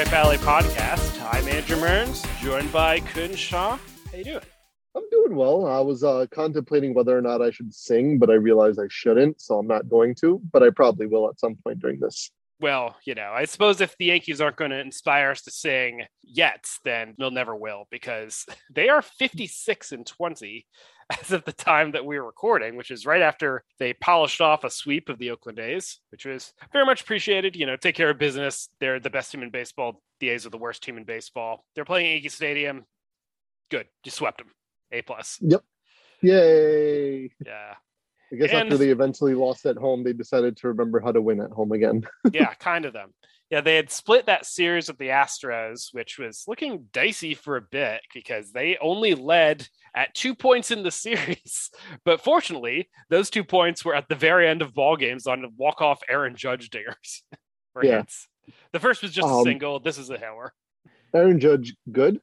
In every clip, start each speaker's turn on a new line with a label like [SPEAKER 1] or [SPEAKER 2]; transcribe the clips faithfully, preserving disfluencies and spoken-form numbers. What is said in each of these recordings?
[SPEAKER 1] Great Valley Podcast. I'm Andrew Mearns, joined by Kun Shaw. How you doing?
[SPEAKER 2] I'm doing well. I was uh, contemplating whether or not I should sing, but I realized I shouldn't, so I'm not going to, but I probably will at some point during this.
[SPEAKER 1] Well, you know, I suppose if the Yankees aren't going to inspire us to sing yet, then they'll never will, because they are fifty-six and twenty as of the time that we were recording, which is right after they polished off a sweep of the Oakland A's, which was very much appreciated. You know, take care of business. They're the best team in baseball. The A's are the worst team in baseball. They're playing at Yankee Stadium. Good. You swept them. A plus.
[SPEAKER 2] Yep. Yay.
[SPEAKER 1] Yeah.
[SPEAKER 2] I guess
[SPEAKER 1] And,
[SPEAKER 2] after they eventually lost at home, they decided to remember how to win at home again.
[SPEAKER 1] yeah, kind of them. Yeah, they had split that series with the Astros, which was looking dicey for a bit because they only led at two points in the series. But fortunately, those two points were at the very end of ball games on walk-off Aaron Judge dingers. for
[SPEAKER 2] Yeah.
[SPEAKER 1] hits. The first was just
[SPEAKER 2] Um,
[SPEAKER 1] a single. This is a hammer.
[SPEAKER 2] Aaron Judge, good?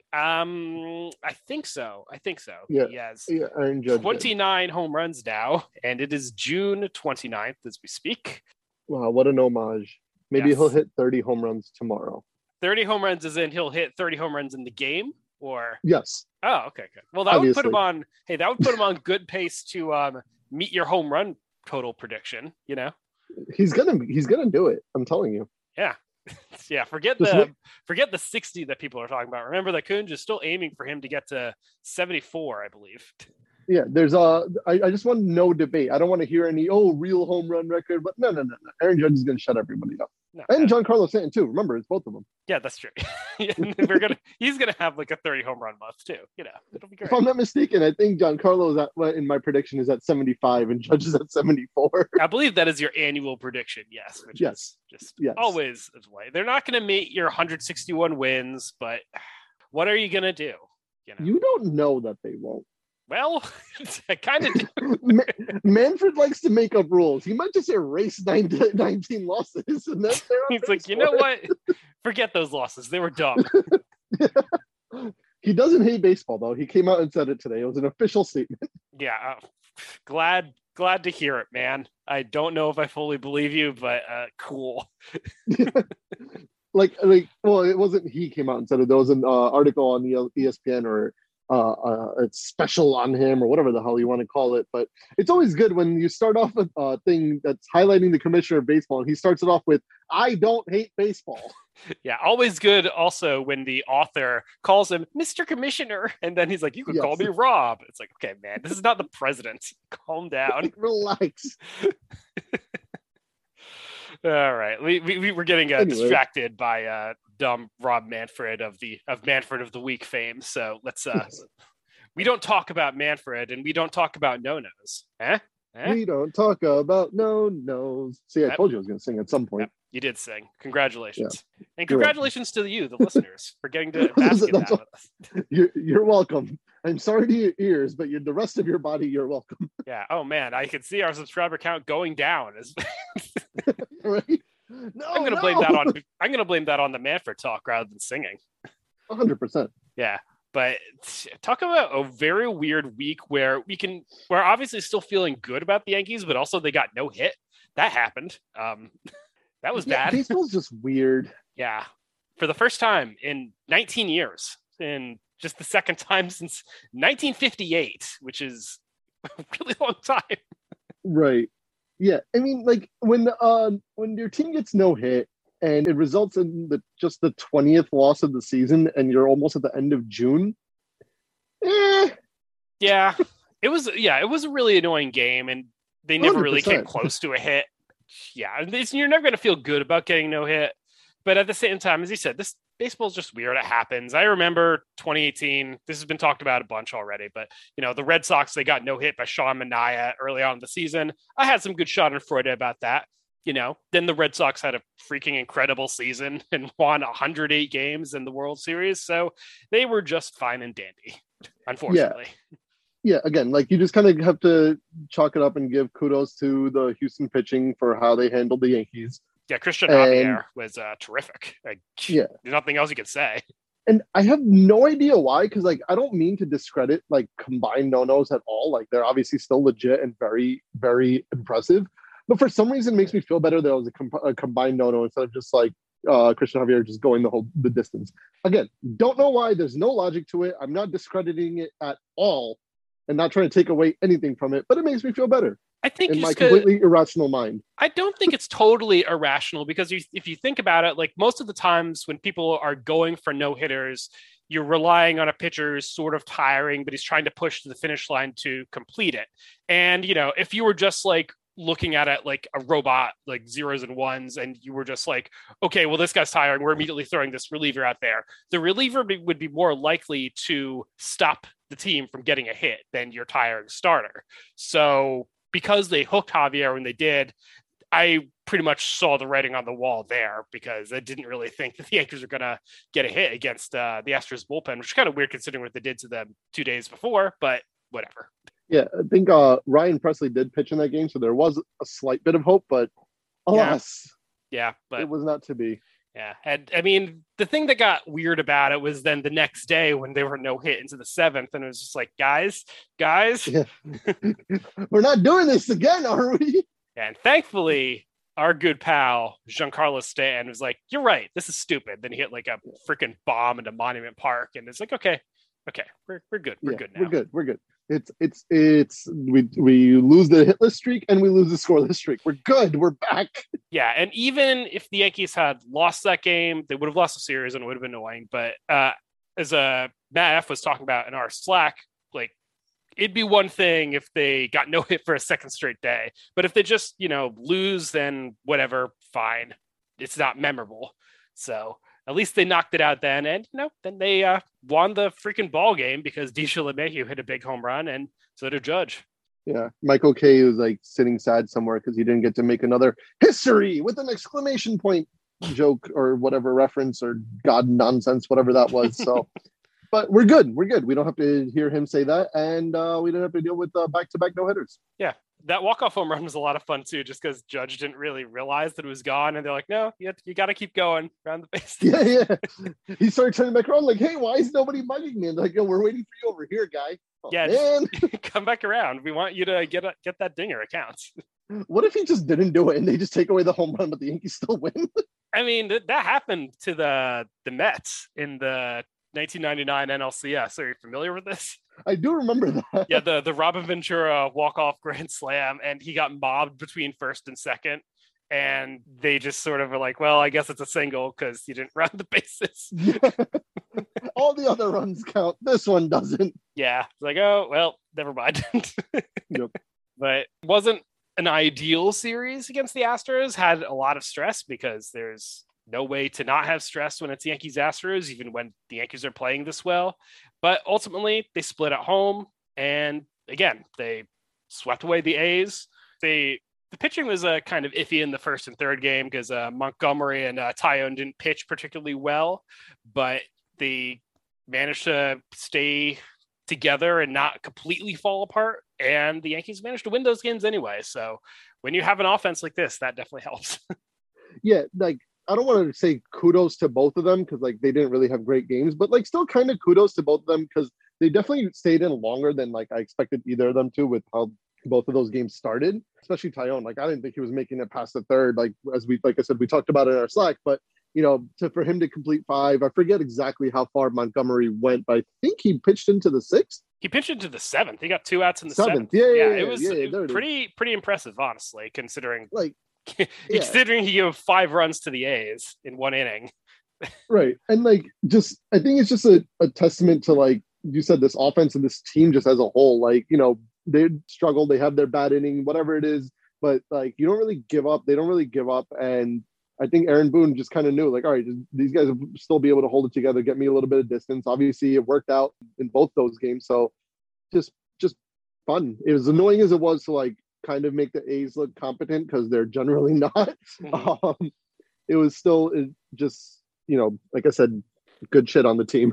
[SPEAKER 1] Um, I think so. I think so.
[SPEAKER 2] Yeah.
[SPEAKER 1] He has
[SPEAKER 2] Yeah, Aaron Judge. good.
[SPEAKER 1] twenty-nine home runs now, and it is June twenty-ninth as we speak.
[SPEAKER 2] Wow, what an homage. Maybe
[SPEAKER 1] Yes.
[SPEAKER 2] he'll hit thirty home runs tomorrow.
[SPEAKER 1] thirty home runs is in he'll hit thirty home runs in the game, or
[SPEAKER 2] Yes.
[SPEAKER 1] oh, okay, good. Well, that would put him
[SPEAKER 2] Obviously.
[SPEAKER 1] on. Hey, that would put him on good pace to um meet your home run total prediction. You know,
[SPEAKER 2] He's gonna he's gonna do it. I'm telling you.
[SPEAKER 1] yeah, yeah. Forget
[SPEAKER 2] Just
[SPEAKER 1] the
[SPEAKER 2] wait-
[SPEAKER 1] forget the sixty that people are talking about. Remember that Kunj is still aiming for him to get to seventy-four, I believe.
[SPEAKER 2] Yeah, there's a. I, I just want no debate. I don't want to hear any oh real home run record, but no, no, no, no. Aaron Judge is gonna shut everybody up,
[SPEAKER 1] No,
[SPEAKER 2] and
[SPEAKER 1] uh,
[SPEAKER 2] Giancarlo Stanton too. Remember, it's both of them.
[SPEAKER 1] yeah, that's true. And we're gonna he's gonna have like a thirty home run month too. You know, it'll be great.
[SPEAKER 2] If I'm not mistaken, I think Giancarlo is at well, in my prediction is at seventy-five, and Judge is at seventy-four.
[SPEAKER 1] I believe that is your annual prediction. Yes. Which
[SPEAKER 2] Yes.
[SPEAKER 1] is just
[SPEAKER 2] Yes.
[SPEAKER 1] always the way. They're not going to meet your one hundred sixty-one wins, but what are you going to do? You know,
[SPEAKER 2] You don't know that they won't.
[SPEAKER 1] well, I kind of do.
[SPEAKER 2] Ma- Manfred likes to make up rules. He might just erase nine nineteen losses, and that's their
[SPEAKER 1] He's like, you know what? Forget those losses. They were dumb.
[SPEAKER 2] He doesn't hate baseball, though. He came out and said it today. It was an official statement.
[SPEAKER 1] Yeah. Uh, glad, glad to hear it, man. I don't know if I fully believe you, but uh, cool.
[SPEAKER 2] like, like, well, it wasn't he came out and said it. There was an uh, article on the E S P N or uh, uh, it's special on him or whatever the hell you want to call it. But it's always good when you start off with a thing that's highlighting the commissioner of baseball, and he starts it off with, "I don't hate baseball."
[SPEAKER 1] Yeah, always good also when the author calls him Mister Commissioner, and then he's like, you could
[SPEAKER 2] Yes.
[SPEAKER 1] call me Rob. It's like, okay, man, this is not the president. Calm down.
[SPEAKER 2] Relax.
[SPEAKER 1] All right. We, we, we were getting uh,
[SPEAKER 2] Anyway.
[SPEAKER 1] distracted by uh, dumb Rob Manfred of the of Manfred of the Week fame. So let's uh we don't talk about Manfred and we don't talk about no-nos. Eh? Eh?
[SPEAKER 2] We don't talk about no nos. See, I
[SPEAKER 1] Yep.
[SPEAKER 2] told you I was going to sing at some point.
[SPEAKER 1] Yep, you did sing. Congratulations. And
[SPEAKER 2] You're
[SPEAKER 1] congratulations to you, the listeners, for getting to basket
[SPEAKER 2] That's
[SPEAKER 1] that
[SPEAKER 2] all-
[SPEAKER 1] with us.
[SPEAKER 2] You're, you're welcome. I'm sorry to your ears, but you're, the rest of your body, you're welcome.
[SPEAKER 1] Yeah. Oh man, I could see our subscriber count going down. As
[SPEAKER 2] Right? No,
[SPEAKER 1] I'm gonna
[SPEAKER 2] no!
[SPEAKER 1] blame that on I'm gonna blame that on the Manfred talk rather than singing.
[SPEAKER 2] one hundred percent.
[SPEAKER 1] Yeah. But talk about a very weird week where we can, we're obviously still feeling good about the Yankees, but also they got no hit. That happened. Um, that was
[SPEAKER 2] Yeah,
[SPEAKER 1] bad.
[SPEAKER 2] baseball's just weird.
[SPEAKER 1] Yeah. For the first time in nineteen years, and just the second time since nineteen fifty-eight, which is a really long time.
[SPEAKER 2] Right. Yeah. I mean, like when uh, when your team gets no hit and it results in the just the twentieth loss of the season and you're almost at the end of June. Eh,
[SPEAKER 1] Yeah. It was, yeah, it was a really annoying game, and they never really came
[SPEAKER 2] one hundred percent.
[SPEAKER 1] close to a hit. Yeah. It's, you're never going to feel good about getting no hit. But at the same time, as you said, this baseball's just weird. It happens. I remember twenty eighteen. This has been talked about a bunch already, but you know, the Red Sox, they got no hit by Sean Manaea early on in the season. I had some good shot in Freude about that. You know, then the Red Sox had a freaking incredible season and won one hundred eight games in the World Series. So they were just fine and dandy, unfortunately.
[SPEAKER 2] yeah, again, like you just kind of have to chalk it up and give kudos to the Houston pitching for how they handled the Yankees.
[SPEAKER 1] Yeah, Christian
[SPEAKER 2] And-
[SPEAKER 1] Javier was uh, terrific. Like,
[SPEAKER 2] Yeah.
[SPEAKER 1] there's nothing else you could say.
[SPEAKER 2] And I have no idea why, because like I don't mean to discredit like combined no-nos at all. Like they're obviously still legit and very, very impressive. But for some reason, it makes me feel better that it was a, com- a combined no-no instead of just like uh, Christian Javier just going the whole the distance. Again, don't know why. There's no logic to it. I'm not discrediting it at all, and not trying to take away anything from it. But it makes me feel better.
[SPEAKER 1] I think
[SPEAKER 2] in my completely irrational mind.
[SPEAKER 1] I don't think it's totally irrational because you, if you think about it, like most of the times when people are going for no hitters, you're relying on a pitcher who's sort of tiring, but he's trying to push to the finish line to complete it. And, you know, if you were just like looking at it like a robot, like zeros and ones, and you were just like, okay, well, this guy's tiring, we're immediately throwing this reliever out there. The reliever be, would be more likely to stop the team from getting a hit than your tiring starter. So because they hooked Javier when they did, I pretty much saw the writing on the wall there because I didn't really think that the Yankees were going to get a hit against uh, the Astros bullpen, which is kind of weird considering what they did to them two days before, but whatever.
[SPEAKER 2] Yeah, I think uh, Ryan Presley did pitch in that game, so there was a slight bit of hope, but alas,
[SPEAKER 1] yeah, yeah but
[SPEAKER 2] it was not to be.
[SPEAKER 1] Yeah, and I mean, the thing that got weird about it was then the next day when they were no hit into the seventh, and it was just like, guys, guys,
[SPEAKER 2] yeah. We're not doing this again, are we?
[SPEAKER 1] And thankfully, our good pal Giancarlo Stanton was like, "You're right, this is stupid." Then he hit like a freaking bomb into Monument Park, and it's like, okay, okay, we're we're good, we're
[SPEAKER 2] yeah,
[SPEAKER 1] good now.
[SPEAKER 2] We're good, we're good. It's it's it's we we lose the hitless streak and we lose the scoreless streak. We're good. We're back.
[SPEAKER 1] Yeah, and even if the Yankees had lost that game, they would have lost the series and it would have been annoying. But uh, as uh, Matt F was talking about in our Slack, like it'd be one thing if they got no hit for a second straight day, but if they just you know lose, then whatever, fine. It's not memorable. So at least they knocked it out then, and you know, then they uh, won the freaking ball game because Disha LeMahieu hit a big home run, and so did Judge.
[SPEAKER 2] Yeah, Michael Kay was like sitting sad somewhere because he didn't get to make another history with an exclamation point joke or whatever reference or God nonsense, whatever that was. So, but we're good. We're good. We don't have to hear him say that, and uh, we didn't have to deal with uh, back-to-back no hitters.
[SPEAKER 1] Yeah. That walk-off home run was a lot of fun too, just because Judge didn't really realize that it was gone, and they're like, "No, you you got to keep going around the base."
[SPEAKER 2] Yeah, yeah. He started turning back around, like, "Hey, why is nobody mugging me?" And like, "Yo, we're waiting for you over here, guy." Oh,
[SPEAKER 1] yeah, man, come back around. We want you to get a, get that dinger. It counts.
[SPEAKER 2] What if he just didn't do it and they just take away the home run, but the Yankees still win?
[SPEAKER 1] I mean, th- that happened to the the Mets in the nineteen ninety-nine N L C S. Are you familiar with this?
[SPEAKER 2] I do remember that.
[SPEAKER 1] Yeah, the, the Robin Ventura walk-off grand slam, and he got mobbed between first and second, and they just sort of were like, well, I guess it's a single because you didn't run the bases.
[SPEAKER 2] Yeah. All the other runs count. This one doesn't.
[SPEAKER 1] Yeah, it's like, oh, well, never mind.
[SPEAKER 2] Yep.
[SPEAKER 1] But it wasn't an ideal series against the Astros. Had a lot of stress because there's no way to not have stress when it's Yankees Astros, even when the Yankees are playing this well. But ultimately, they split at home, and again, they swept away the A's. They the pitching was uh, kind of iffy in the first and third game because uh, Montgomery and uh, Tyone didn't pitch particularly well, but they managed to stay together and not completely fall apart. And the Yankees managed to win those games anyway. So when you have an offense like this, that definitely helps.
[SPEAKER 2] Yeah, like I don't want to say kudos to both of them because like they didn't really have great games, but like still kind of kudos to both of them because they definitely stayed in longer than like I expected either of them to with how both of those games started, especially Tyone. Like I didn't think he was making it past the third, like as we like I said, we talked about it in our Slack, but you know, to for him to complete five, I forget exactly how far Montgomery went, but I think he pitched into the sixth.
[SPEAKER 1] He pitched into the seventh. He got two outs in the
[SPEAKER 2] seventh.
[SPEAKER 1] seventh.
[SPEAKER 2] Yeah, yeah,
[SPEAKER 1] yeah,
[SPEAKER 2] yeah,
[SPEAKER 1] it was
[SPEAKER 2] yeah,
[SPEAKER 1] it
[SPEAKER 2] yeah,
[SPEAKER 1] was pretty pretty impressive, honestly, considering
[SPEAKER 2] like
[SPEAKER 1] considering yeah. he gave five runs to the A's in one inning.
[SPEAKER 2] Right. And like just I think it's just a, a testament to like you said, this offense and this team just as a whole. Like, you know, they struggle, they have their bad inning, whatever it is, but like you don't really give up. They don't really give up. And I think Aaron Boone just kind of knew, like, all right, these guys will still be able to hold it together, get me a little bit of distance. Obviously, it worked out in both those games. So just just fun. It was annoying as it was to like kind of make the A's look competent because they're generally not. Mm-hmm. Um, it was still it just, you know, like I said, good shit on the team.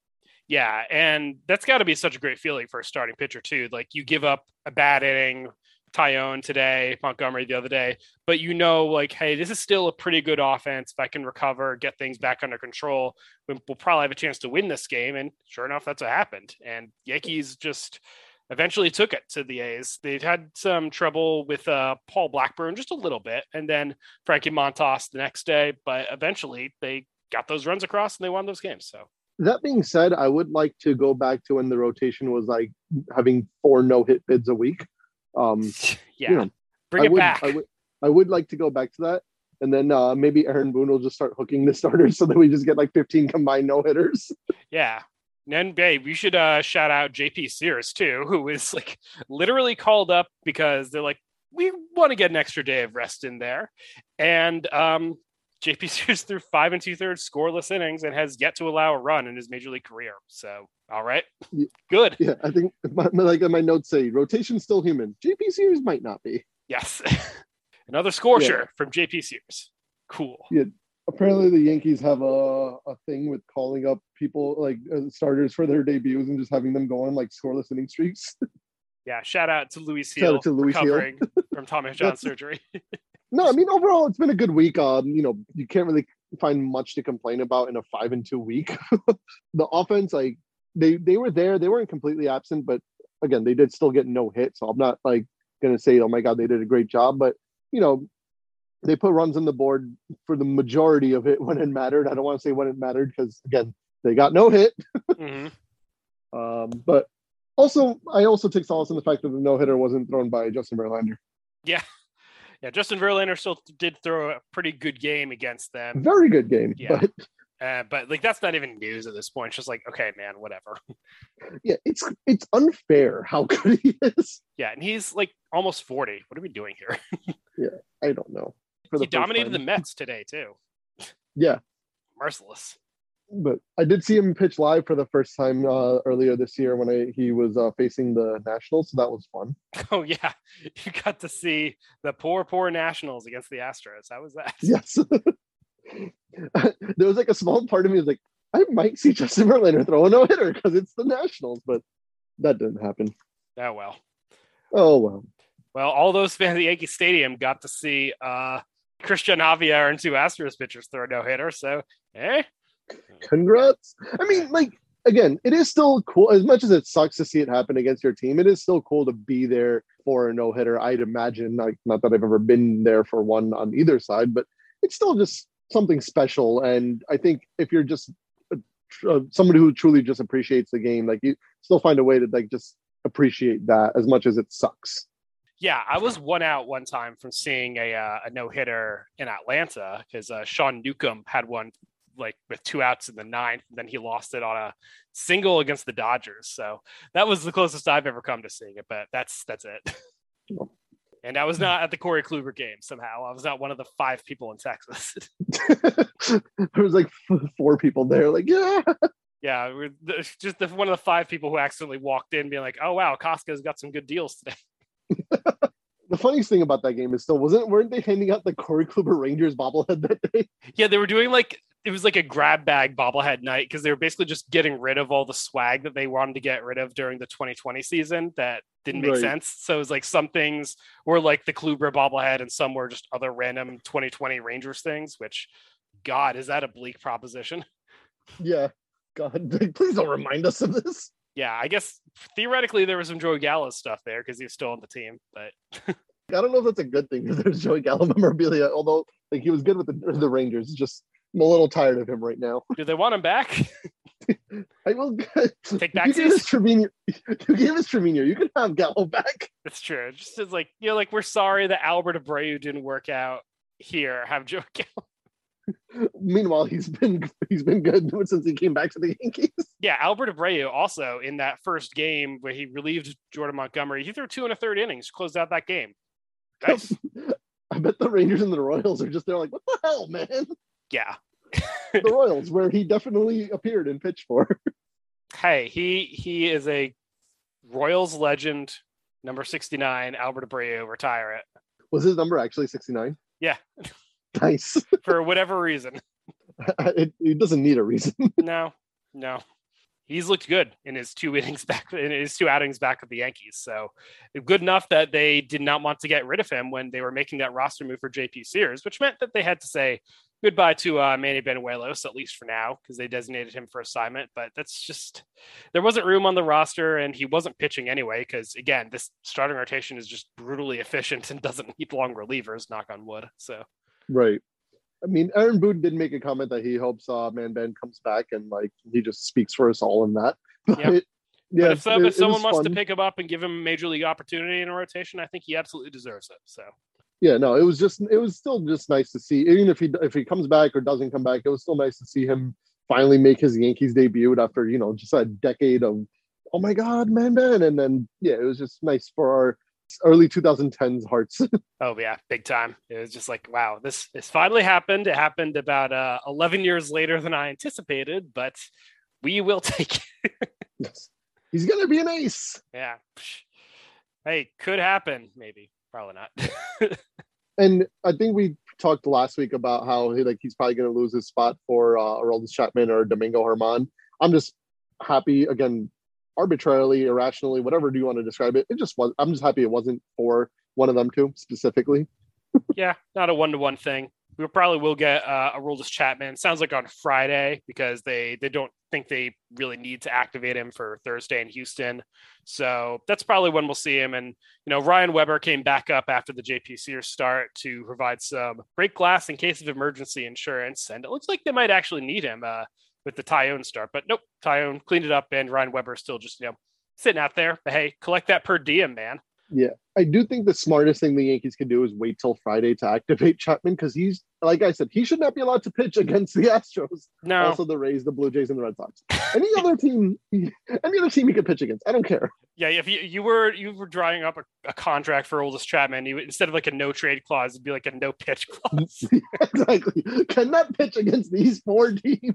[SPEAKER 1] Yeah, and that's got to be such a great feeling for a starting pitcher too. Like you give up a bad inning, Tyone today, Montgomery the other day, but you know, like, hey, this is still a pretty good offense. If I can recover, get things back under control, we'll probably have a chance to win this game. And sure enough, that's what happened. And Yankees just eventually took it to the A's. They'd had some trouble with uh, Paul Blackburn just a little bit, and then Frankie Montas the next day, but eventually they got those runs across and they won those games. So
[SPEAKER 2] that being said, I would like to go back to when the rotation was like having four no-hit bids a week. Um,
[SPEAKER 1] yeah,
[SPEAKER 2] you know,
[SPEAKER 1] bring
[SPEAKER 2] I
[SPEAKER 1] it
[SPEAKER 2] would,
[SPEAKER 1] back.
[SPEAKER 2] I would, I would like to go back to that. And then uh, maybe Aaron Boone will just start hooking the starters so that we just get like fifteen combined no-hitters.
[SPEAKER 1] Yeah. And then, babe, we should uh, shout out J P Sears, too, who is like literally called up because they're like, we want to get an extra day of rest in there. And um, J P Sears threw five and two thirds scoreless innings and has yet to allow a run in his major league career. So, all right.
[SPEAKER 2] Yeah.
[SPEAKER 1] Good.
[SPEAKER 2] Yeah, I think my, like my notes say, rotation's still human. J P Sears might not be.
[SPEAKER 1] Yes. Another scorcher
[SPEAKER 2] Yeah.
[SPEAKER 1] from J P Sears. Cool.
[SPEAKER 2] Yeah. Apparently the Yankees have a, a thing with calling up people like uh, starters for their debuts and just having them go on like scoreless inning streaks.
[SPEAKER 1] Yeah, shout out to Luis
[SPEAKER 2] Shout
[SPEAKER 1] Heel
[SPEAKER 2] out to Luis Heel.
[SPEAKER 1] recovering from Tommy John surgery.
[SPEAKER 2] No, I mean overall it's been a good week. Um, you know, you can't really find much to complain about in a five and two week. The offense, like they they were there, they weren't completely absent, but again, they did still get no hit. So I'm not like gonna say, oh my god, they did a great job, but you know, they put runs on the board for the majority of it when it mattered. I don't want to say when it mattered because again, they got no hit.
[SPEAKER 1] Mm-hmm.
[SPEAKER 2] um, but also, I also take solace in the fact that the no hitter wasn't thrown by Justin Verlander.
[SPEAKER 1] Yeah, yeah. Justin Verlander still did throw a pretty good game against them.
[SPEAKER 2] Very good game.
[SPEAKER 1] Yeah,
[SPEAKER 2] but
[SPEAKER 1] uh, but like that's not even news at this point. It's just like, okay, man, whatever.
[SPEAKER 2] Yeah, it's it's unfair how good he is.
[SPEAKER 1] Yeah, and he's like almost forty. What are we doing here?
[SPEAKER 2] Yeah, I don't know. For
[SPEAKER 1] He
[SPEAKER 2] the first
[SPEAKER 1] dominated
[SPEAKER 2] time.
[SPEAKER 1] the Mets today too.
[SPEAKER 2] Yeah,
[SPEAKER 1] Merciless.
[SPEAKER 2] but I did see him pitch live for the first time uh, earlier this year when I, he was uh, facing the Nationals, so that was fun.
[SPEAKER 1] Oh yeah, you got to see the poor, poor Nationals against the Astros. How was that?
[SPEAKER 2] Yes. There was like a small part of me was like, I might see Justin Verlander throw a no-hitter because it's the Nationals, but that didn't happen.
[SPEAKER 1] Oh well.
[SPEAKER 2] Oh, well.
[SPEAKER 1] Well, all those fans at Yankee Stadium got to see uh, Christian Javier and two Astros pitchers throw a no-hitter. So, eh?
[SPEAKER 2] Congrats. I mean, like, again, it is still cool. As much as it sucks to see it happen against your team, it is still cool to be there for a no-hitter. I'd imagine, like, not that I've ever been there for one on either side, but it's still just something special. And I think if you're just uh, somebody who truly just appreciates the game, like, you still find a way to, like, just appreciate that as much as it sucks.
[SPEAKER 1] Yeah, I was one out one time from seeing a uh, a no-hitter in Atlanta because uh, Sean Newcomb had one like with two outs in the ninth, and then he lost it on a single against the Dodgers. So that was the closest I've ever come to seeing it, but that's that's it. And I was not at the Corey Kluber game somehow. I was not one of the five people in Texas.
[SPEAKER 2] There was like four people there, like, yeah.
[SPEAKER 1] Yeah, we're just the, one of the five people who accidentally walked in being like, oh, wow, Costco's got some good deals today.
[SPEAKER 2] The funniest thing about that game is still wasn't weren't they handing out the Corey Kluber Rangers bobblehead that day?
[SPEAKER 1] Yeah, they were doing like it was like a grab bag bobblehead night because they were basically just getting rid of all the swag that they wanted to get rid of during the twenty twenty season that didn't make
[SPEAKER 2] Right.
[SPEAKER 1] sense. So it was like some things were like the Kluber bobblehead and some were just other random twenty twenty Rangers things, which God, is that a bleak proposition?
[SPEAKER 2] Yeah. God, please don't remind us of this.
[SPEAKER 1] Yeah, I guess theoretically there was some Joey Gallo stuff there because he was still on the team, but
[SPEAKER 2] I don't know if that's a good thing because there's Joey Gallo memorabilia, although like he was good with the, the Rangers. Just I'm a little tired of him right now.
[SPEAKER 1] do they want him back?
[SPEAKER 2] I will
[SPEAKER 1] Take back
[SPEAKER 2] you gave
[SPEAKER 1] seats?
[SPEAKER 2] us Trevino. You gave us Trevino. You can have Gallo back.
[SPEAKER 1] That's true. It just is like, you know, like we're sorry that Albert Abreu didn't work out here. Have Joey Gallo.
[SPEAKER 2] Meanwhile, he's been he's been good since he came back to the Yankees.
[SPEAKER 1] Yeah, Albert Abreu also in that first game where he relieved Jordan Montgomery, he threw two and a third innings, closed out that game. Nice.
[SPEAKER 2] I bet the Rangers and the Royals are just there like, what the hell, man?
[SPEAKER 1] Yeah.
[SPEAKER 2] The Royals, where he definitely appeared and pitched for.
[SPEAKER 1] Hey, he he is a Royals legend, number sixty-nine, Albert Abreu, retire it.
[SPEAKER 2] Was his number actually sixty-nine?
[SPEAKER 1] Yeah.
[SPEAKER 2] Nice.
[SPEAKER 1] For whatever reason.
[SPEAKER 2] It, it doesn't need a reason.
[SPEAKER 1] No, no. He's looked good in his two innings back in his two outings back with the Yankees. So good enough that they did not want to get rid of him when they were making that roster move for J P Sears, which meant that they had to say, goodbye to uh, Manny Benuelos, at least for now, because they designated him for assignment. But that's just, there wasn't room on the roster, and he wasn't pitching anyway, because, again, this starting rotation is just brutally efficient and doesn't need long relievers, knock on wood. So,
[SPEAKER 2] right. I mean, Aaron Boone did make a comment that he hopes uh, Man Ben comes back, and like he just speaks for us all in that. But,
[SPEAKER 1] yep.
[SPEAKER 2] yeah,
[SPEAKER 1] but if, so,
[SPEAKER 2] it,
[SPEAKER 1] if someone wants
[SPEAKER 2] fun.
[SPEAKER 1] to pick him up and give him a major league opportunity in a rotation, I think he absolutely deserves it. So.
[SPEAKER 2] Yeah, no, it was just it was still just nice to see. Even if he if he comes back or doesn't come back, it was still nice to see him finally make his Yankees debut after, you know, just a decade of, oh my God, Man Ben. And then yeah, it was just nice for our early twenty tens hearts.
[SPEAKER 1] Oh yeah, big time. It was just like, wow, this this finally happened. It happened about uh, eleven years later than I anticipated, but we will take it.
[SPEAKER 2] Yes. He's gonna be an ace.
[SPEAKER 1] Yeah. Hey, could happen, maybe. Probably not.
[SPEAKER 2] And I think we talked last week about how he like he's probably going to lose his spot for uh, Aroldis Chapman or Domingo Germán. I'm just happy, again, arbitrarily, irrationally, whatever do you want to describe it. It just was. I'm just happy it wasn't for one of them two specifically.
[SPEAKER 1] Yeah, not a one-to-one thing. We probably will get uh, Aroldis Chapman. Sounds like on Friday, because they they don't think they really need to activate him for Thursday in Houston. So that's probably when we'll see him. And, you know, Ryan Weber came back up after the J P Sears start to provide some break glass in case of emergency insurance. And it looks like they might actually need him uh, with the Tyone start. But nope, Tyone cleaned it up, and Ryan Weber still just, you know, sitting out there. But hey, collect that per diem, man.
[SPEAKER 2] Yeah, I do think the smartest thing the Yankees can do is wait till Friday to activate Chapman, because he's, like I said, he should not be allowed to pitch against the Astros.
[SPEAKER 1] No.
[SPEAKER 2] Also the Rays, the Blue Jays, and the Red Sox. Any other team, any other team he could pitch against. I don't care.
[SPEAKER 1] Yeah, if you, you were you were drawing up a, a contract for Aroldis Chapman, you instead of like a no trade clause, it'd be like a no pitch clause.
[SPEAKER 2] Exactly. Cannot pitch against these four teams.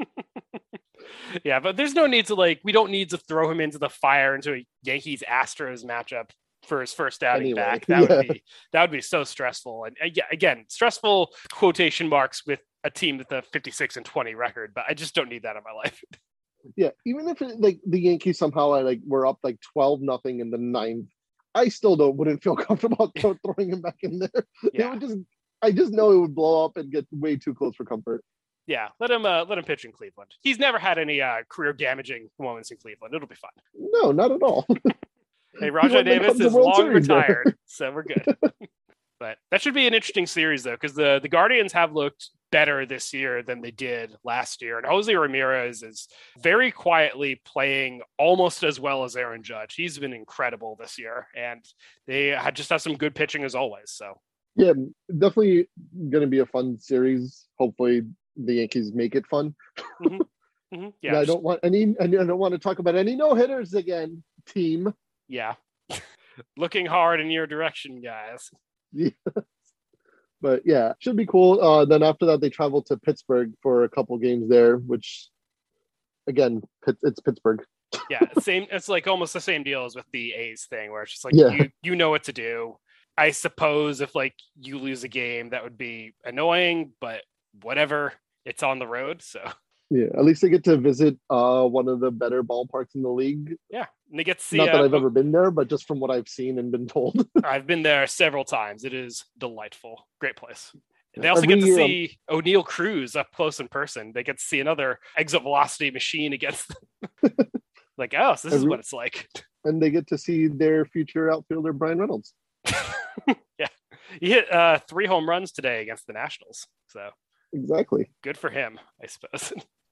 [SPEAKER 1] Yeah, but there's no need to like we don't need to throw him into the fire into a Yankees Astros matchup for his first outing
[SPEAKER 2] Anyway,
[SPEAKER 1] back. That
[SPEAKER 2] yeah.
[SPEAKER 1] would be that would be so stressful. And uh, yeah, again, stressful quotation marks with a team with a fifty-six and twenty record, but I just don't need that in my life.
[SPEAKER 2] Yeah, even if it, like the Yankees somehow like were up like twelve nothing in the ninth, I still don't wouldn't feel comfortable throwing him back in there.
[SPEAKER 1] Yeah.
[SPEAKER 2] It would just, I just know it would blow up and get way too close for comfort.
[SPEAKER 1] Yeah, let him uh, let him pitch in Cleveland. He's never had any uh, career damaging moments in Cleveland. It'll be fun.
[SPEAKER 2] No, not at all.
[SPEAKER 1] Hey, Rajai Davis is long
[SPEAKER 2] Series
[SPEAKER 1] retired,
[SPEAKER 2] there.
[SPEAKER 1] so we're good. But that should be an interesting series, though, because the, the Guardians have looked better this year than they did last year. And Jose Ramirez is very quietly playing almost as well as Aaron Judge. He's been incredible this year, and they had just have some good pitching as always. So,
[SPEAKER 2] yeah, definitely going to be a fun series. Hopefully the Yankees make it fun.
[SPEAKER 1] mm-hmm. Mm-hmm. Yeah,
[SPEAKER 2] I
[SPEAKER 1] just,
[SPEAKER 2] don't want any, I don't want to talk about any no-hitters again, team.
[SPEAKER 1] Yeah. Looking hard in your direction, guys.
[SPEAKER 2] Yeah. But yeah, should be cool. Uh, then after that, they travel to Pittsburgh for a couple games there, which again, it's Pittsburgh.
[SPEAKER 1] Yeah, same. It's like almost the same deal as with the A's thing, where it's just like
[SPEAKER 2] Yeah.
[SPEAKER 1] you you know what to do. I suppose if like you lose a game, that would be annoying, but whatever. It's on the road, so
[SPEAKER 2] Yeah, at least they get to visit uh, one of the better ballparks in the league.
[SPEAKER 1] yeah, and they get to see.
[SPEAKER 2] Not that
[SPEAKER 1] uh,
[SPEAKER 2] I've ever been there, but just from what I've seen and been told.
[SPEAKER 1] I've been there several times. It is delightful, great place. And they also
[SPEAKER 2] Every
[SPEAKER 1] get to
[SPEAKER 2] year
[SPEAKER 1] see O'Neill Cruz up close in person. They get to see another exit velocity machine against. Them. Like, oh, so this
[SPEAKER 2] Every-
[SPEAKER 1] is what it's like.
[SPEAKER 2] And they get to see their future outfielder, Brian Reynolds.
[SPEAKER 1] Yeah, he hit uh, three home runs today against the Nationals. So
[SPEAKER 2] Exactly.
[SPEAKER 1] good for him, I suppose.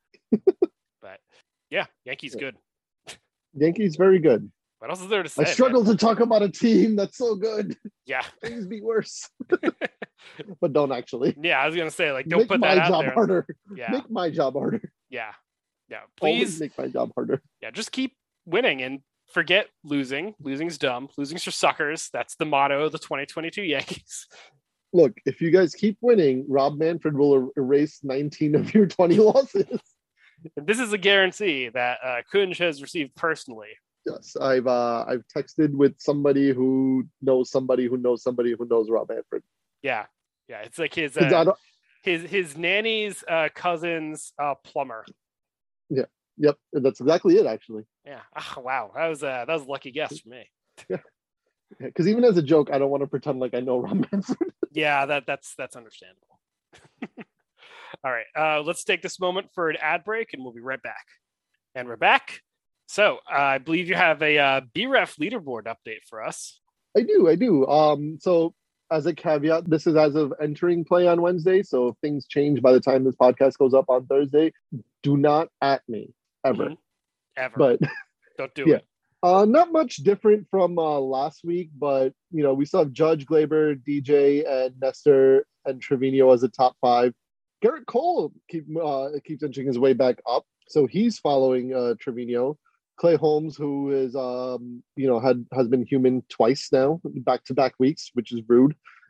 [SPEAKER 1] But yeah, Yankees good.
[SPEAKER 2] Yankees, very good.
[SPEAKER 1] What else is there to say?
[SPEAKER 2] I struggle
[SPEAKER 1] man?
[SPEAKER 2] to talk about a team that's so good.
[SPEAKER 1] Yeah,
[SPEAKER 2] Things be worse. But don't actually.
[SPEAKER 1] yeah. I was gonna say like, don't
[SPEAKER 2] Make
[SPEAKER 1] put
[SPEAKER 2] my
[SPEAKER 1] that out
[SPEAKER 2] job
[SPEAKER 1] there.
[SPEAKER 2] harder.
[SPEAKER 1] Yeah,
[SPEAKER 2] Make my job harder.
[SPEAKER 1] yeah, yeah.
[SPEAKER 2] Always
[SPEAKER 1] Please,
[SPEAKER 2] make my job harder.
[SPEAKER 1] yeah. Just keep winning and forget losing. Losing's dumb. Losing's for suckers. That's the motto of the twenty twenty-two Yankees.
[SPEAKER 2] Look, if you guys keep winning, Rob Manfred will er- erase nineteen of your twenty losses.
[SPEAKER 1] And this is a guarantee that uh, Kunj has received personally.
[SPEAKER 2] Yes, I've uh, I've texted with somebody who knows somebody who knows somebody who knows Rob Manfred.
[SPEAKER 1] Yeah, yeah. It's like his
[SPEAKER 2] 'Cause I
[SPEAKER 1] uh,
[SPEAKER 2] don't-
[SPEAKER 1] his his nanny's uh, cousin's uh, plumber.
[SPEAKER 2] Yep, that's exactly it, actually.
[SPEAKER 1] Yeah. Oh, wow. That was uh, that was a lucky guess for me.
[SPEAKER 2] Because even as a joke, I don't want to pretend like I know Rob Manfred.
[SPEAKER 1] Yeah, that that's that's understandable. All right, uh, let's take this moment for an ad break, and we'll be right back. And we're back. So uh, I believe you have a uh, B R E F leaderboard update for us.
[SPEAKER 2] I do, I do. Um, so as a caveat, this is as of entering play on Wednesday. So if things change by the time this podcast goes up on Thursday, do not at me ever.
[SPEAKER 1] Mm-hmm. Ever.
[SPEAKER 2] But
[SPEAKER 1] don't do
[SPEAKER 2] yeah.
[SPEAKER 1] it.
[SPEAKER 2] Uh, not much different from uh, last week, but you know, we still have Judge, Glaber, D J, and Nestor and Trevino as a top five. Garrett Cole keep, uh, keeps inching his way back up, so he's following uh, Trevino. Clay Holmes, who is um, you know had has been human twice now, back to back weeks, which is rude.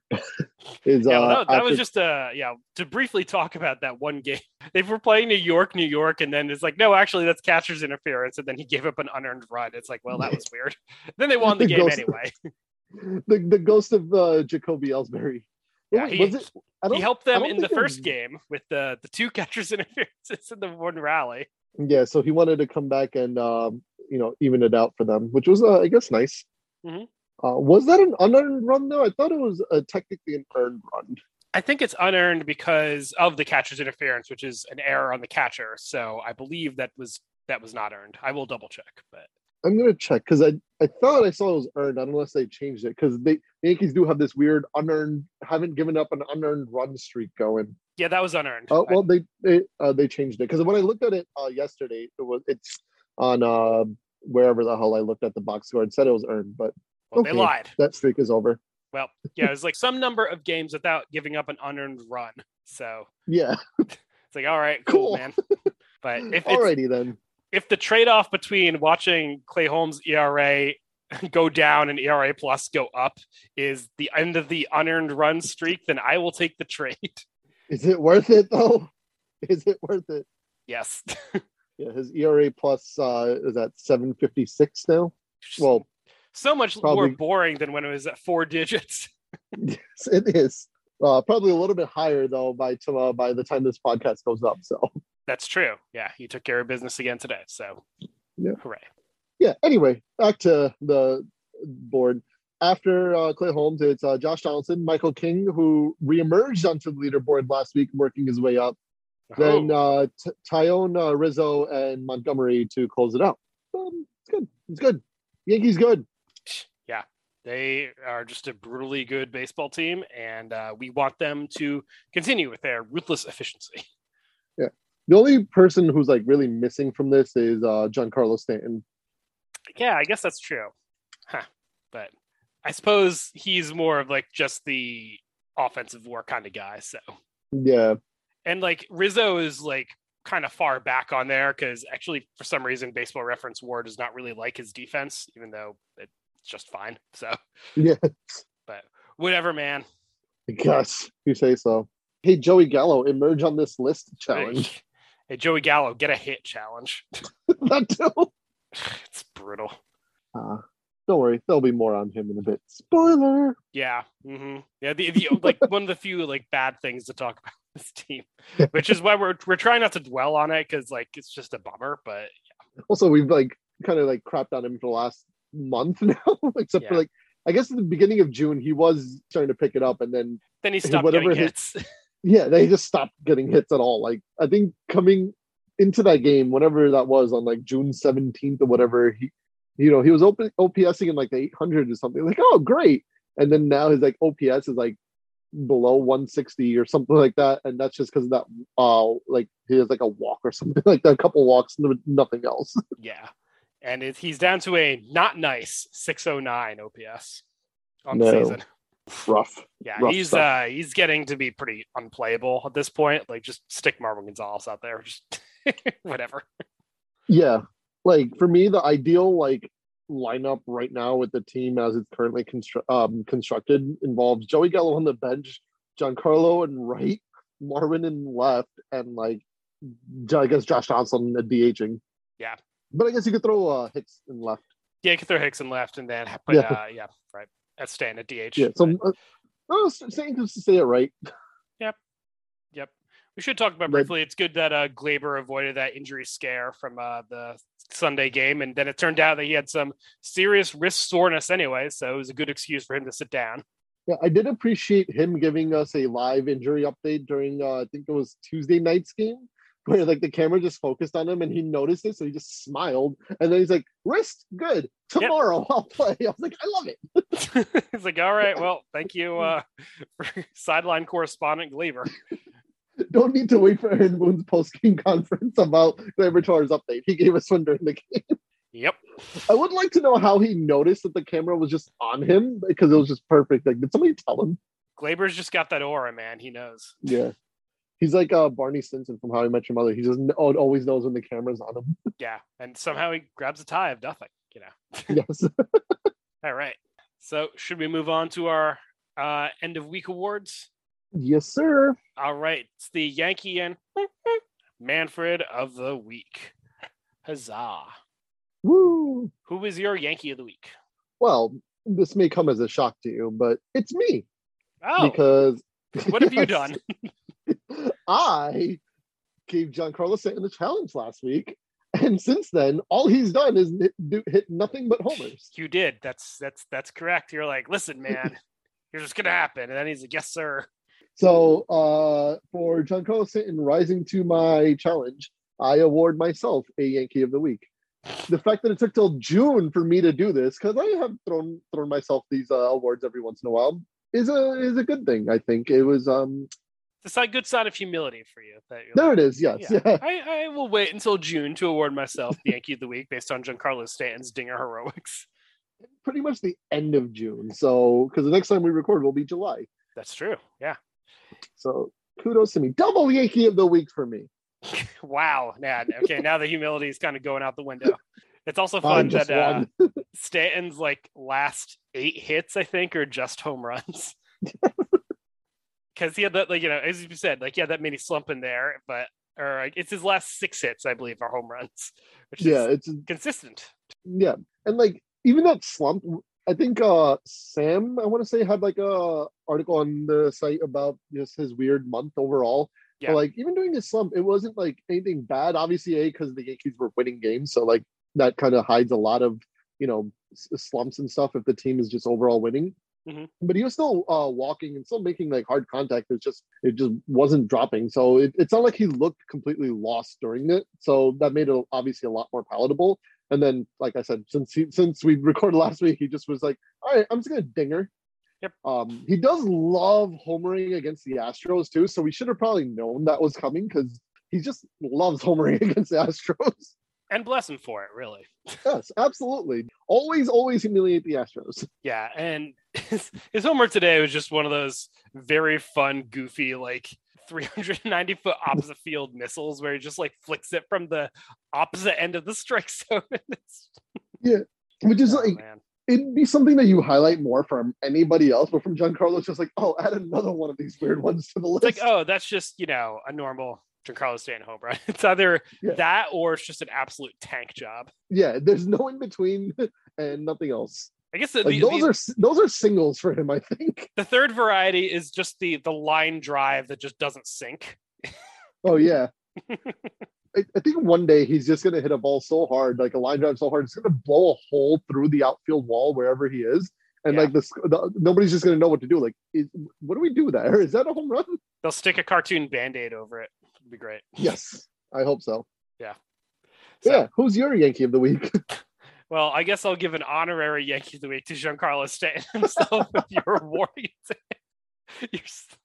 [SPEAKER 2] is
[SPEAKER 1] yeah,
[SPEAKER 2] uh,
[SPEAKER 1] well, that, that
[SPEAKER 2] after...
[SPEAKER 1] was just uh yeah to briefly talk about that one game. They were playing New York, New York, and then it's like, no, actually that's catcher's interference, and then he gave up an unearned run. It's like, well, that was weird. Then they won the, the game anyway.
[SPEAKER 2] Of, the the ghost of uh, Jacoby Ellsbury.
[SPEAKER 1] Yeah, he,
[SPEAKER 2] was it?
[SPEAKER 1] he helped them in the first
[SPEAKER 2] was...
[SPEAKER 1] game with the the two catcher's interferences in the one rally.
[SPEAKER 2] Yeah, so he wanted to come back and um, you know even it out for them, which was uh, I guess nice.
[SPEAKER 1] Mm-hmm.
[SPEAKER 2] Uh, was that an unearned run though? I thought it was uh, technically an earned run.
[SPEAKER 1] I think it's unearned because of the catcher's interference, which is an error on the catcher. So I believe that was that was not earned. I will double check, but
[SPEAKER 2] I'm gonna check because I I thought I saw it was earned unless they changed it because they the Yankees do have this weird unearned haven't given up an unearned run streak going.
[SPEAKER 1] Yeah, that was unearned.
[SPEAKER 2] Oh uh, well, I... they they uh, they changed it because when I looked at it uh, yesterday, it was it's on uh, wherever the hell I looked at the box score and said it was earned, but.
[SPEAKER 1] Well,
[SPEAKER 2] okay,
[SPEAKER 1] they lied.
[SPEAKER 2] That streak is over.
[SPEAKER 1] Well, yeah, it was like some number of games without giving up an unearned run. So
[SPEAKER 2] yeah,
[SPEAKER 1] it's like, all right, cool,
[SPEAKER 2] cool.
[SPEAKER 1] man. But if
[SPEAKER 2] alrighty then,
[SPEAKER 1] if the trade-off between watching Clay Holmes' E R A go down and E R A plus go up is the end of the unearned run streak, then I will take the trade.
[SPEAKER 2] Is it worth it though? Is it worth it?
[SPEAKER 1] Yes.
[SPEAKER 2] Yeah, his E R A plus uh, is at seven fifty-six now. Well.
[SPEAKER 1] So much probably, more boring than when it was at four digits.
[SPEAKER 2] Yes, it is. Uh, probably a little bit higher though by to, uh, by the time this podcast goes up. So
[SPEAKER 1] that's true. Yeah, he took care of business again today. So
[SPEAKER 2] yeah,
[SPEAKER 1] hooray!
[SPEAKER 2] Yeah. Anyway, back to the board. After uh, Clay Holmes, it's uh, Josh Donaldson, Michael King, who reemerged onto the leaderboard last week, working his way up. Oh. Then uh, T- Tyone uh, Rizzo and Montgomery to close it out. Um, it's good. It's good. Yankees good.
[SPEAKER 1] Yeah, they are just a brutally good baseball team, and uh, we want them to continue with their ruthless efficiency.
[SPEAKER 2] Yeah, the only person who's like really missing from this is uh, Giancarlo Stanton.
[SPEAKER 1] Yeah, I guess that's true. Huh. But I suppose he's more of like just the offensive war kind of guy. So
[SPEAKER 2] yeah,
[SPEAKER 1] and like Rizzo is like kind of far back on there because actually for some reason Baseball Reference War does not really like his defense, even though it's just fine. So
[SPEAKER 2] yeah,
[SPEAKER 1] but whatever, man.
[SPEAKER 2] I guess you say so. Hey, Joey Gallo, emerge on this list challenge.
[SPEAKER 1] Hey, hey Joey Gallo, get a hit challenge.
[SPEAKER 2] That too.
[SPEAKER 1] It's brutal.
[SPEAKER 2] Uh, don't worry, there'll be more on him in a bit. Spoiler.
[SPEAKER 1] Yeah, mm-hmm. yeah. The, the like one of the few like bad things to talk about this team, which is why we're we're trying not to dwell on it because like it's just a bummer. But yeah.
[SPEAKER 2] Also, we've like kind of like crapped on him for the last month now, except yeah. for like I guess at the beginning of June he was starting to pick it up, and then
[SPEAKER 1] then he stopped getting hits.
[SPEAKER 2] hits. Yeah, they just stopped getting hits at all. Like I think coming into that game, whenever that was on like June seventeenth or whatever, he, you know, he was open OPSing in like the eight hundred or something. Like, oh, great! And then now his like O P S is like below one sixty or something like that, and that's just because of that. Uh, like he has like a walk or something like that, a couple walks, nothing else.
[SPEAKER 1] Yeah, and it, he's down to a not nice six oh nine O P S on
[SPEAKER 2] no.
[SPEAKER 1] the season.
[SPEAKER 2] Rough.
[SPEAKER 1] Yeah,
[SPEAKER 2] Rough
[SPEAKER 1] he's
[SPEAKER 2] stuff.
[SPEAKER 1] uh he's getting to be pretty unplayable at this point. Like, just stick Marvin Gonzalez out there, just whatever.
[SPEAKER 2] Yeah, like for me, the ideal like lineup right now with the team as it's currently constru- um, constructed involves Joey Gallo on the bench, Giancarlo in right, Marvin in left, and like I guess Josh Johnson at DHing.
[SPEAKER 1] Yeah,
[SPEAKER 2] but I guess you could throw uh, Hicks in left.
[SPEAKER 1] Yeah, you could throw Hicks in left, and then put
[SPEAKER 2] yeah,
[SPEAKER 1] uh, yeah right. That's Stan at D H.
[SPEAKER 2] Yeah, so uh, oh, saying to say it right.
[SPEAKER 1] Yep, yep. We should talk about briefly. It's good that uh, Glaber avoided that injury scare from uh, the Sunday game, and then it turned out that he had some serious wrist soreness anyway, so it was a good excuse for him to sit down.
[SPEAKER 2] Yeah, I did appreciate him giving us a live injury update during uh, I think it was Tuesday night's game, where like the camera just focused on him and he noticed it, so he just smiled, and then he's like, "Wrist, good. Tomorrow yep. I'll play." I was like, "I love
[SPEAKER 1] it." He's like, "All right, well, thank you, uh, for sideline correspondent Gleyber."
[SPEAKER 2] Don't need to wait for Aaron Boone's post-game conference about Gleyber Torres' update. He gave us one during the game.
[SPEAKER 1] Yep.
[SPEAKER 2] I would like to know how he noticed that the camera was just on him, because it was just perfect. Like, did somebody tell him?
[SPEAKER 1] Gleyber's just got that aura, man. He knows.
[SPEAKER 2] Yeah. He's like uh, Barney Stinson from How I Met Your Mother. He just always knows when the camera's on him.
[SPEAKER 1] Yeah. And somehow he grabs a tie of nothing, you know.
[SPEAKER 2] Yes.
[SPEAKER 1] All right. So should we move on to our uh, end of week awards?
[SPEAKER 2] Yes, sir.
[SPEAKER 1] All right. It's the Yankee and Manfred of the week. Huzzah.
[SPEAKER 2] Woo!
[SPEAKER 1] Who is your Yankee of the week?
[SPEAKER 2] Well, this may come as a shock to you, but it's me.
[SPEAKER 1] Oh,
[SPEAKER 2] because
[SPEAKER 1] what have yes, you done?
[SPEAKER 2] I gave Giancarlo Stanton the challenge last week, and since then, all he's done is hit, do, hit nothing but homers.
[SPEAKER 1] You did. That's that's that's correct. You're like, listen, man, here's what's gonna happen, and then he's like, yes, sir.
[SPEAKER 2] So, uh, for Giancarlo Stanton rising to my challenge, I award myself a Yankee of the week. The fact that it took till June for me to do this, because I have thrown thrown myself these uh, awards every once in a while, is a is a good thing. I think it was. Um,
[SPEAKER 1] it's a good sign of humility for you. That you're
[SPEAKER 2] there
[SPEAKER 1] like,
[SPEAKER 2] it is. Yes.
[SPEAKER 1] Yeah.
[SPEAKER 2] Yeah.
[SPEAKER 1] I, I will wait until June to award myself the Yankee of the week based on Giancarlo Stanton's dinger heroics.
[SPEAKER 2] Pretty much the end of June. So, because the next time we record will be July.
[SPEAKER 1] That's true. Yeah.
[SPEAKER 2] So kudos to me. Double Yankee of the week for me.
[SPEAKER 1] Wow. Yeah. Okay. Now the humility is kind of going out the window. It's also fun that uh, Stanton's like last eight hits, I think, are just home runs. Because he had that, like, you know, as you said, like, yeah, that mini slump in there, but or like, it's his last six hits, I believe, are home runs, which is
[SPEAKER 2] yeah, it's
[SPEAKER 1] consistent.
[SPEAKER 2] Yeah, and like even that slump, I think uh Sam, I want to say, had like a article on the site about just his weird month overall. Yeah. But like even during his slump, it wasn't like anything bad. Obviously, a because the Yankees were winning games, so like that kind of hides a lot of, you know, slumps and stuff if the team is just overall winning. Mm-hmm. But he was still uh, walking and still making like hard contact. It's just it just wasn't dropping. So it, it's not like he looked completely lost during it. So that made it obviously a lot more palatable. And then, like I said, since he, since we recorded last week, he just was like, all right, I'm just gonna dinger. Yep. Um, he does love homering against the Astros too. So we should have probably known that was coming, because he just loves homering against the Astros.
[SPEAKER 1] And bless him for it, really.
[SPEAKER 2] Yes, absolutely. Always, always humiliate the Astros.
[SPEAKER 1] Yeah, and his, his homer today was just one of those very fun, goofy, like three hundred ninety foot opposite field missiles where he just like flicks it from the opposite end of the strike zone.
[SPEAKER 2] Yeah, which is
[SPEAKER 1] oh,
[SPEAKER 2] like,
[SPEAKER 1] man. It'd
[SPEAKER 2] be something that you highlight more from anybody else, but from Giancarlo, it's just like, oh, add another one of these weird ones to the list.
[SPEAKER 1] It's like, oh, that's just, you know, a normal Giancarlo Stanton home run. It's either yeah. that or it's just an absolute tank job.
[SPEAKER 2] Yeah, there's no in between and nothing else.
[SPEAKER 1] I guess the,
[SPEAKER 2] like
[SPEAKER 1] the,
[SPEAKER 2] those
[SPEAKER 1] the,
[SPEAKER 2] are those are singles for him, I think.
[SPEAKER 1] The third variety is just the the line drive that just doesn't sink.
[SPEAKER 2] Oh yeah. I, I think one day he's just gonna hit a ball so hard, like a line drive so hard, it's gonna blow a hole through the outfield wall wherever he is. And yeah. like this, the, nobody's just gonna know what to do. Like, is, what do we do there? Is that a home run?
[SPEAKER 1] They'll stick a cartoon Band-Aid over it. It'd be great.
[SPEAKER 2] Yes, I hope so.
[SPEAKER 1] Yeah.
[SPEAKER 2] So, yeah. Who's your Yankee of the week?
[SPEAKER 1] Well, I guess I'll give an honorary Yankee of the week to Giancarlo Stanton himself if you're awarding it.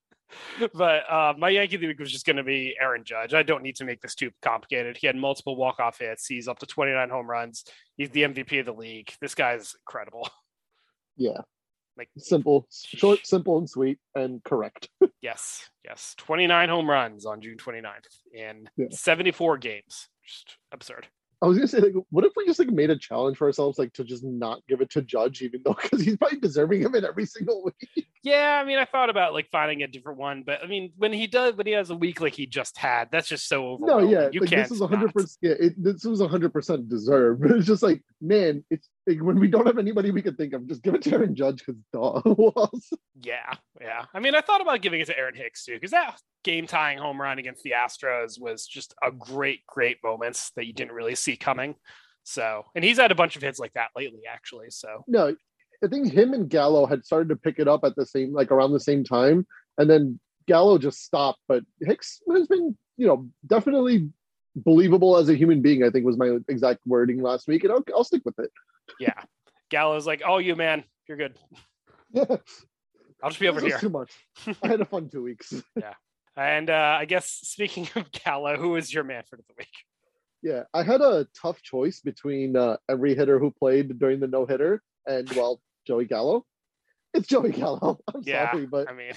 [SPEAKER 1] But uh, my Yankee of the week was just going to be Aaron Judge. I don't need to make this too complicated. He had multiple walk-off hits. He's up to twenty-nine home runs. He's the M V P of the league. This guy's incredible.
[SPEAKER 2] Yeah. Like simple, short, simple, and sweet, and correct.
[SPEAKER 1] Yes. Yes. twenty-nine home runs on June twenty-ninth in yeah. seventy-four games. Just absurd.
[SPEAKER 2] I was gonna say, like, what if we just like made a challenge for ourselves, like to just not give it to Judge, even though because he's probably deserving of it every single week.
[SPEAKER 1] Yeah, I mean, I thought about like finding a different one, but I mean, when he does, when he has a week like he just had, that's just so overwhelming.
[SPEAKER 2] No, yeah,
[SPEAKER 1] you
[SPEAKER 2] like,
[SPEAKER 1] can't.
[SPEAKER 2] This is a hundred percent. Yeah, it, this was a hundred percent deserved. But it's just like, man, it's like, when we don't have anybody we can think of, just give it to Aaron Judge because duh. Who else?
[SPEAKER 1] Yeah, yeah. I mean, I thought about giving it to Aaron Hicks too, because that game-tying home run against the Astros was just a great, great moments that you didn't really see coming. So, and he's had a bunch of hits like that lately, actually. So,
[SPEAKER 2] no, I think him and Gallo had started to pick it up at the same, like around the same time, and then Gallo just stopped. But Hicks has been, you know, definitely believable as a human being, I think was my exact wording last week, and I'll, I'll stick with it.
[SPEAKER 1] Yeah. Gallo's like, oh, you man, you're good.
[SPEAKER 2] Yeah.
[SPEAKER 1] I'll just be over here.
[SPEAKER 2] Too much. I had a fun two weeks.
[SPEAKER 1] Yeah. And uh, I guess speaking of Gallo, who is your Manfred of the week?
[SPEAKER 2] Yeah, I had a tough choice between uh, every hitter who played during the no hitter and, well, Joey Gallo. It's Joey Gallo. I'm
[SPEAKER 1] yeah,
[SPEAKER 2] sorry, but
[SPEAKER 1] I mean,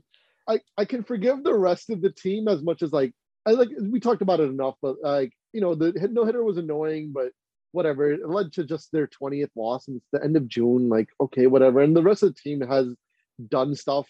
[SPEAKER 2] I, I can forgive the rest of the team as much as like I like we talked about it enough, but like you know the no hitter was annoying, but whatever. It led to just their twentieth loss, and it's the end of June. Like okay, whatever. And the rest of the team has done stuff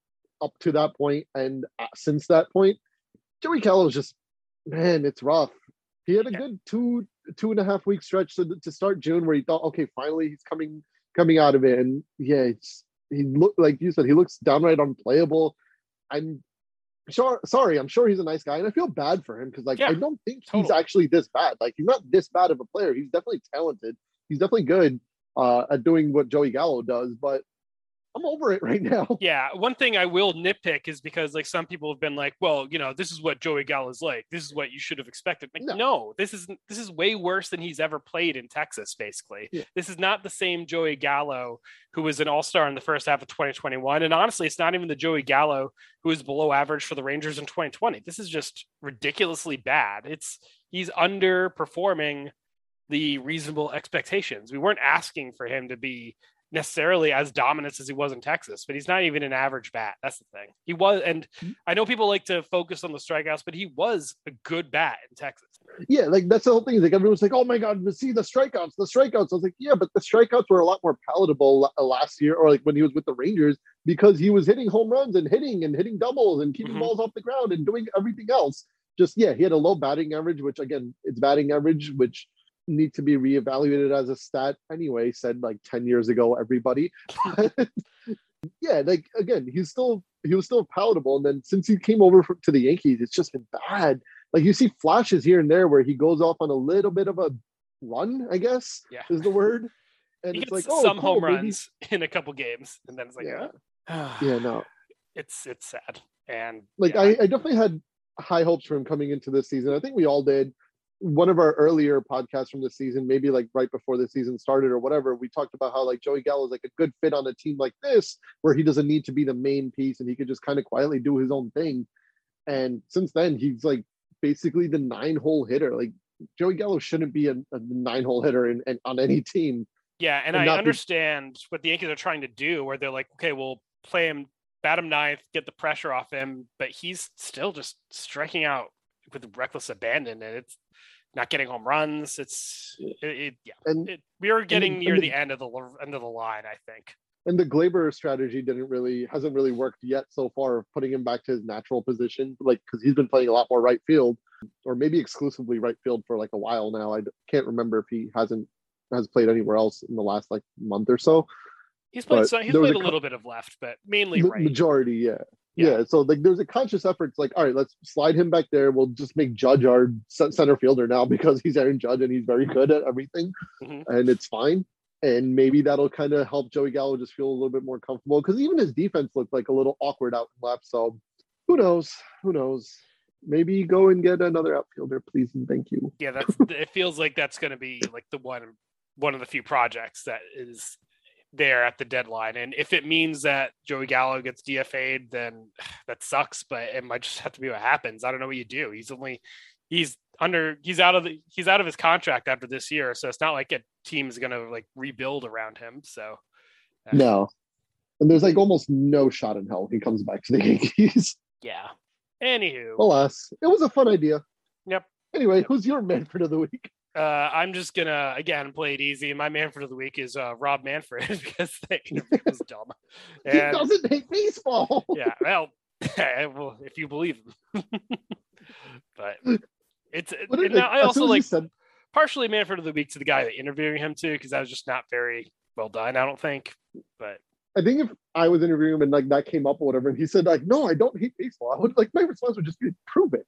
[SPEAKER 2] up to that point, and uh, since that point, Joey Gallo is just man, it's rough. He had a good two two and a half week stretch to, to start June where he thought, okay, finally he's coming coming out of it, and yeah, it's, he looked like you said, he looks downright unplayable. I'm sure, sorry, I'm sure he's a nice guy, and I feel bad for him because like yeah, I don't think totally. He's actually this bad. Like he's not this bad of a player. He's definitely talented. He's definitely good uh, at doing what Joey Gallo does, but I'm over it right now.
[SPEAKER 1] Yeah, one thing I will nitpick is because like some people have been like, well, you know, this is what Joey Gallo is like. This is what you should have expected. Like, no. no, this is this is way worse than he's ever played in Texas. Basically, yeah. This is not the same Joey Gallo who was an all-star in the first half of twenty twenty-one, and honestly, it's not even the Joey Gallo who was below average for the Rangers in twenty twenty. This is just ridiculously bad. It's he's underperforming the reasonable expectations. We weren't asking for him to be necessarily as dominant as he was in Texas, but he's not even an average bat. That's the thing. He was, and I know people like to focus on the strikeouts, but he was a good bat in Texas.
[SPEAKER 2] Yeah, like that's the whole thing. Like everyone's like, "Oh my god, see the strikeouts, the strikeouts." I was like, "Yeah, but the strikeouts were a lot more palatable last year, or like when he was with the Rangers, because he was hitting home runs and hitting and hitting doubles and keeping mm-hmm. balls off the ground and doing everything else." Just yeah, he had a low batting average, which again, it's batting average, which need to be reevaluated as a stat anyway, said like ten years ago everybody. Yeah, like again, he's still he was still palatable, and then since he came over for, to the Yankees, it's just been bad. Like you see flashes here and there where he goes off on a little bit of a run, I guess
[SPEAKER 1] yeah.
[SPEAKER 2] is the word, and
[SPEAKER 1] he
[SPEAKER 2] it's
[SPEAKER 1] gets
[SPEAKER 2] like oh,
[SPEAKER 1] some
[SPEAKER 2] cool,
[SPEAKER 1] home
[SPEAKER 2] maybe.
[SPEAKER 1] runs in a couple games, and then it's like
[SPEAKER 2] yeah,
[SPEAKER 1] oh.
[SPEAKER 2] yeah, no,
[SPEAKER 1] it's it's sad, and
[SPEAKER 2] like
[SPEAKER 1] yeah.
[SPEAKER 2] I, I definitely had high hopes for him coming into this season. I think we all did. One of our earlier podcasts from the season, maybe like right before the season started or whatever, we talked about how like Joey Gallo is like a good fit on a team like this, where he doesn't need to be the main piece and he could just kind of quietly do his own thing. And since then, he's like basically the nine hole hitter. Like Joey Gallo shouldn't be a, a nine hole hitter in, in, on any team.
[SPEAKER 1] Yeah, and, and I understand be- what the Yankees are trying to do, where they're like, okay, we'll play him, bat him ninth, get the pressure off him, but he's still just striking out with reckless abandon, and it's not getting home runs. It's it, it yeah. And it, we are getting and, near and the, the end of the end of the line, I think.
[SPEAKER 2] And the Gleyber strategy didn't really hasn't really worked yet so far, of putting him back to his natural position, like because he's been playing a lot more right field, or maybe exclusively right field for like a while now. I can't remember if he hasn't has played anywhere else in the last like month or so.
[SPEAKER 1] He's played. So, he's played a, a little bit of left, but mainly right.
[SPEAKER 2] Majority, yeah. Yeah. yeah, so like there's a conscious effort. It's like, all right, let's slide him back there. We'll just make Judge our center fielder now because he's Aaron Judge and he's very good at everything, mm-hmm. and it's fine. And maybe that'll kind of help Joey Gallo just feel a little bit more comfortable, because even his defense looked like a little awkward out in left. So who knows? Who knows? Maybe go and get another outfielder, please and thank you.
[SPEAKER 1] Yeah, that's. It feels like that's going to be like the one one of the few projects that is there at the deadline, and if it means that Joey Gallo gets D F A'd, then that sucks, but it might just have to be what happens. I don't know what you do. He's only he's under he's out of the he's out of his contract after this year, so it's not like a team's gonna like rebuild around him. So
[SPEAKER 2] uh, no, and there's like almost no shot in hell he comes back to the Yankees.
[SPEAKER 1] Yeah. Anywho,
[SPEAKER 2] alas, it was a fun idea.
[SPEAKER 1] Yep.
[SPEAKER 2] Anyway,
[SPEAKER 1] yep.
[SPEAKER 2] Who's your Manfred of the week?
[SPEAKER 1] Uh, I'm just gonna again play it easy. My Manfred of the week is uh, Rob Manfred because the interview was dumb.
[SPEAKER 2] And, he doesn't hate baseball.
[SPEAKER 1] Yeah, well, well, if you believe him. But it's it,
[SPEAKER 2] it,
[SPEAKER 1] now, I also like
[SPEAKER 2] said...
[SPEAKER 1] partially Manfred of the week to the guy that interviewing him too, because that was just not very well done. I don't think, but
[SPEAKER 2] I think if I was interviewing him and like that came up or whatever, and he said like, "No, I don't hate baseball," I would like my response would just be, "Prove it."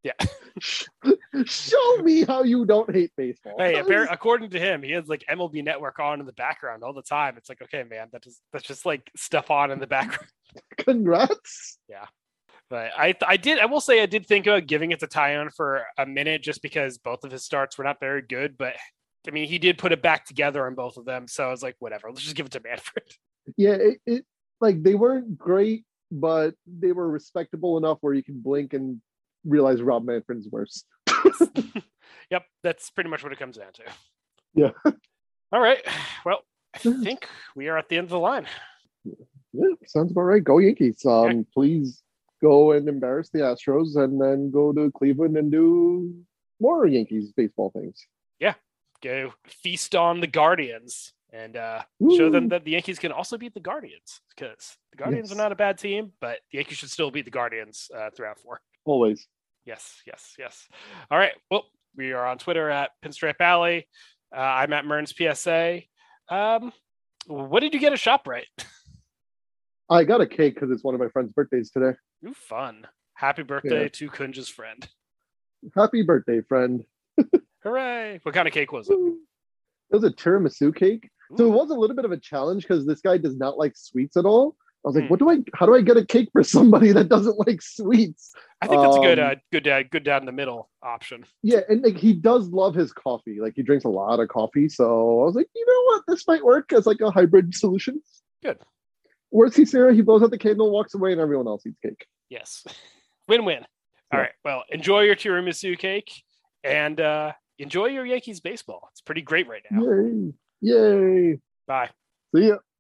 [SPEAKER 1] Yeah.
[SPEAKER 2] Show me how you don't hate baseball.
[SPEAKER 1] Hey, according to him, he has like M L B Network on in the background all the time. It's like, okay, man, that just that's just like stuff on in the background.
[SPEAKER 2] Congrats.
[SPEAKER 1] Yeah. But I I did I will say I did think about giving it to Taillon for a minute just because both of his starts were not very good. But I mean, he did put it back together on both of them. So I was like, whatever, let's just give it to Manfred.
[SPEAKER 2] Yeah, it, it like they weren't great, but they were respectable enough where you can blink and realize Rob Manfred's worse.
[SPEAKER 1] Yep, that's pretty much what it comes down to.
[SPEAKER 2] Yeah.
[SPEAKER 1] All right. Well, I think we are at the end of the line.
[SPEAKER 2] Yeah, sounds about right. Go Yankees. Um,
[SPEAKER 1] yeah.
[SPEAKER 2] Please go and embarrass the Astros and then go to Cleveland and do more Yankees baseball things.
[SPEAKER 1] Yeah. Go feast on the Guardians and uh, show them that the Yankees can also beat the Guardians, because the Guardians yes. are not a bad team, but the Yankees should still beat the Guardians uh, throughout four.
[SPEAKER 2] Always.
[SPEAKER 1] Yes, yes, yes. All right. Well, we are on Twitter at Pinstripe Alley. Uh, I'm at Merns P S A. Um, what did you get at ShopRite?
[SPEAKER 2] I got a cake because it's one of my friend's birthdays today.
[SPEAKER 1] Ooh, fun. Happy birthday
[SPEAKER 2] yeah.
[SPEAKER 1] to Kunja's friend.
[SPEAKER 2] Happy birthday, friend.
[SPEAKER 1] Hooray. What kind of cake was it?
[SPEAKER 2] It was a tiramisu cake. Ooh. So it was a little bit of a challenge because this guy does not like sweets at all. I was like, mm. what do I, how do I get a cake for somebody that doesn't like sweets?
[SPEAKER 1] I think that's
[SPEAKER 2] um,
[SPEAKER 1] a good, uh, good, uh, good down the middle option.
[SPEAKER 2] Yeah. And like, he does love his coffee. Like he drinks a lot of coffee. So I was like, you know what? This might work as like a hybrid solution.
[SPEAKER 1] Good.
[SPEAKER 2] Worst case scenario, he blows out the candle, walks away, and everyone else eats cake.
[SPEAKER 1] Yes. Win-win. All yeah. right. Well, enjoy your tiramisu cake and uh, enjoy your Yankees baseball. It's pretty great right now.
[SPEAKER 2] Yay. Yay.
[SPEAKER 1] Bye.
[SPEAKER 2] See ya.